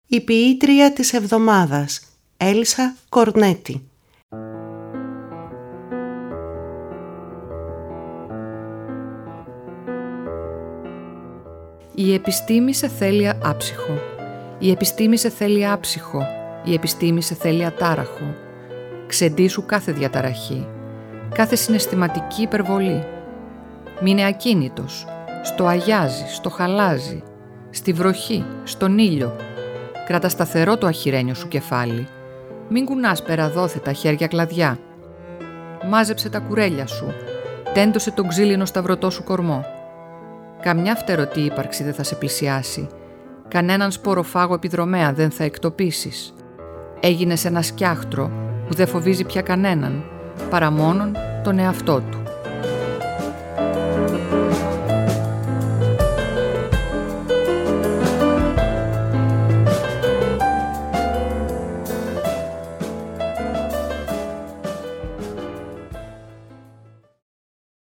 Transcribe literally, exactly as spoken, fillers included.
Η ποιήτρια της εβδομάδας, Έλσα Κορνέτη. Η επιστήμη σε θέλει άψυχο. Η επιστήμη σε θέλει άψυχο. Η επιστήμη σε θέλει ατάραχο. Ξεντήσου κάθε διαταραχή, κάθε συναισθηματική υπερβολή. Μείνε ακίνητος, στο αγιάζει, στο χαλάζει, στη βροχή, στον ήλιο. Κράτα σταθερό το αχυρένιο σου κεφάλι. Μην κουνάς περαδόθετα χέρια κλαδιά. Μάζεψε τα κουρέλια σου, τέντωσε τον ξύλινο σταυρωτό σου κορμό. Καμιά φτερωτή ύπαρξη δεν θα σε πλησιάσει. Κανέναν σποροφάγο επιδρομέα δεν θα εκτοπίσεις. Έγινες ένα σκιάχτρο που δεν φοβίζει πια κανέναν, παρά μόνον τον εαυτό του.